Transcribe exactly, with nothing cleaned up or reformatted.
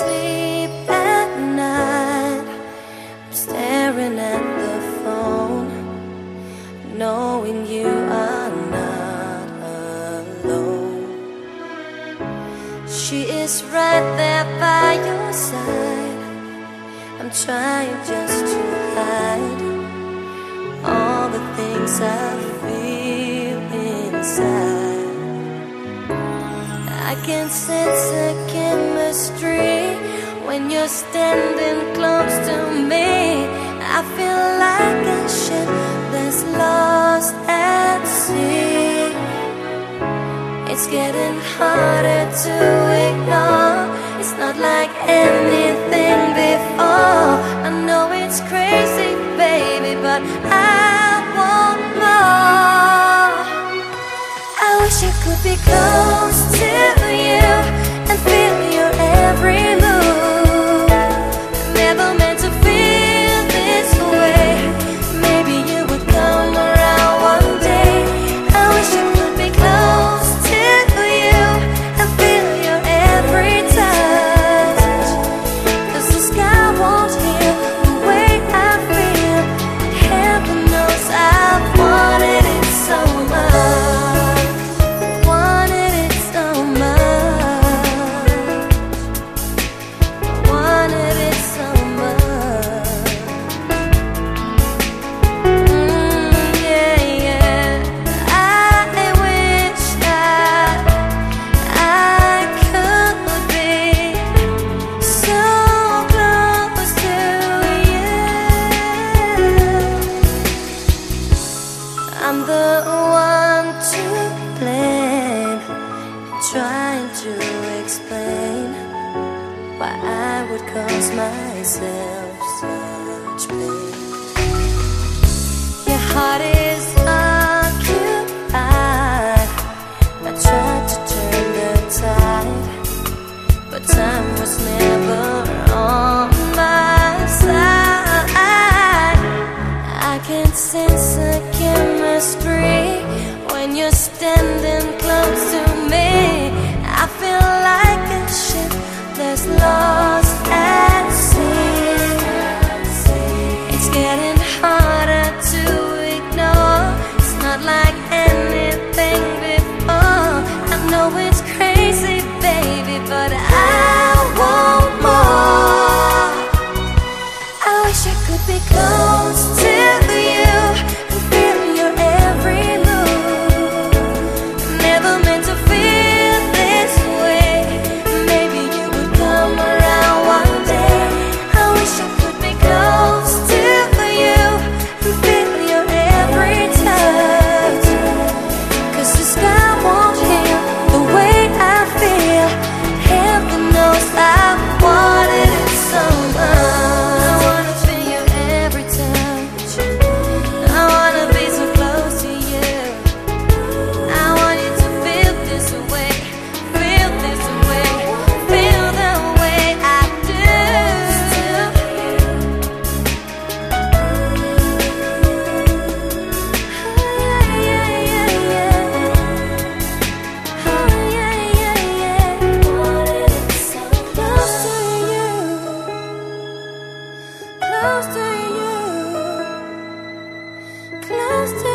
sleep at night. I'm staring at the phone, knowing you are not alone. She is right there by your side. I'm trying just to hide all the things I feel inside. I can sense a chemistry when you're standing close to me. I feel like a ship that's lost at sea. It's getting harder to ignore. It's not like anything before. I know it's crazy, baby, but I want more. I wish I could be close to you and feel your every move. Never meant to feel this way. Maybe you would come around one day. I wish I could be close to you and feel your every touch. 'Cause the sky won't hear the way I feel. Heaven knows I've wanted it so much. Wanted it so much. Wanted it so much. Mm, yeah, yeah. I wish that I could be so close to you. I'm the one to blame, trying to explain why I would cause myself such pain. Your heart is occupied. I tried to turn the tide, but time was never on my side. I can sense a chemistry when you're standing close to me. I feel like a ship that's lost at sea. It's getting harder to ignore. It's not like anything before. I know it's crazy, baby, but I want more. I wish I could be close to you and feel your every move. Never meant to feel this way. Maybe you would come around one day. I wish I could be close to you and feel your every touch. 'Cause the sky won't hear the way I feel. Heaven knows I've wanted it so much. I wanna feel your every touch. I wanna be so close to you. I want you to feel this way, feel this way, feel the way I do. Oh yeah, yeah, yeah. Oh yeah, yeah, yeah. Wanted it so close to you, close to you, close to